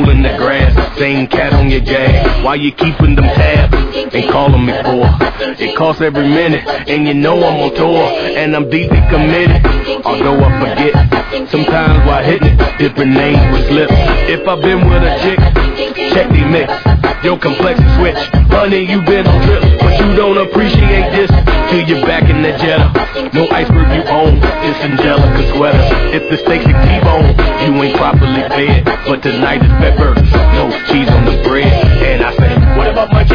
rolling the grass, same cat on your jag. Why you keeping them tabs and calling me for? It costs every minute, and you know I'm on tour, and I'm deeply committed. Although I forget, sometimes while hitting it, different names will slip. If I've been with a chick, check the mix. Your complexion switch, honey, you been on trips, but you don't appreciate this till you're back in the Jetta. No iceberg you own, it's Angelica sweater. If the steaks are T-bone, you ain't properly fed. But tonight is pepper, no cheese on the bread. And I say, what about my